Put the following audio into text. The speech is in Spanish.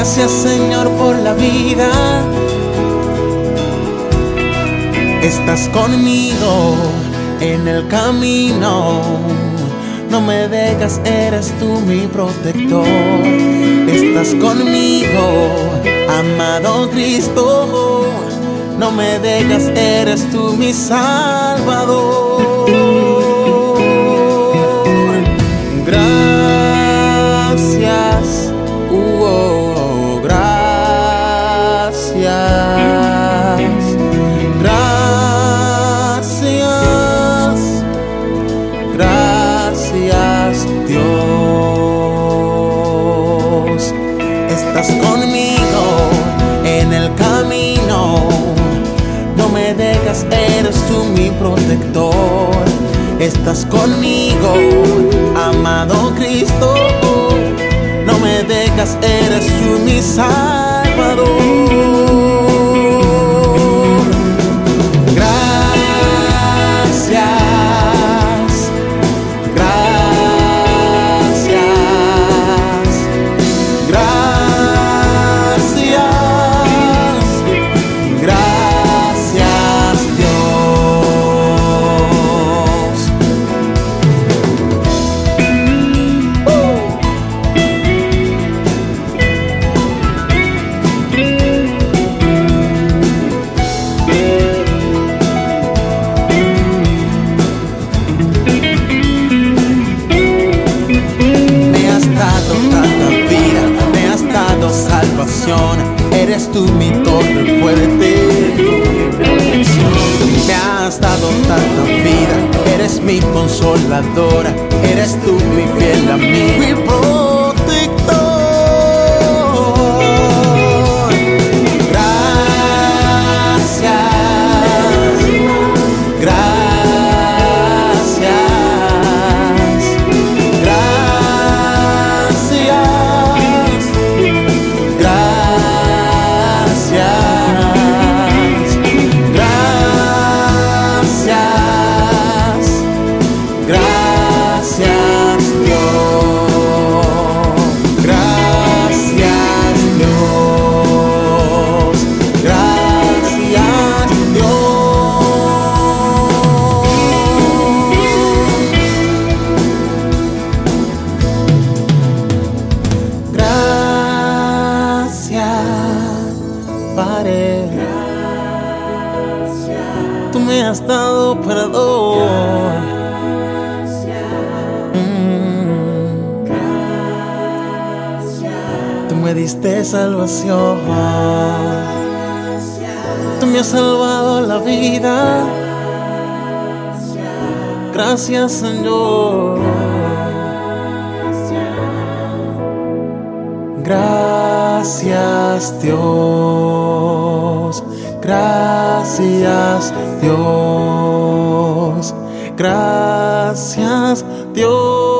Gracias, Señor, por la vida. Estás conmigo en el camino. No me dejas, eres tú mi protector. Estás conmigo, amado Cristo. No me dejas, eres tú mi Salvador. Gracias, gracias, gracias, Dios. Estás conmigo en el camino. No me dejas, eres tú mi protector. Estás conmigo, amado Cristo. No me dejas, eres tú mi Salvador. Gracias, gracias, gracias, gracias, Dios. Salvación, eres tú mi torre fuerte. Me has dado tanta vida, eres mi consoladora, eres tú mi fiel amigo y protector. Gracias, gracias, gracias, gracias, Dios. Gracias, Dios. Gracias, Dios. Gracias, Padre. Tú me has dado perdón. Tú me diste salvación. Tú me has salvado la vida. Gracias, Señor. Gracias, Dios. Gracias, Dios. Gracias, Dios.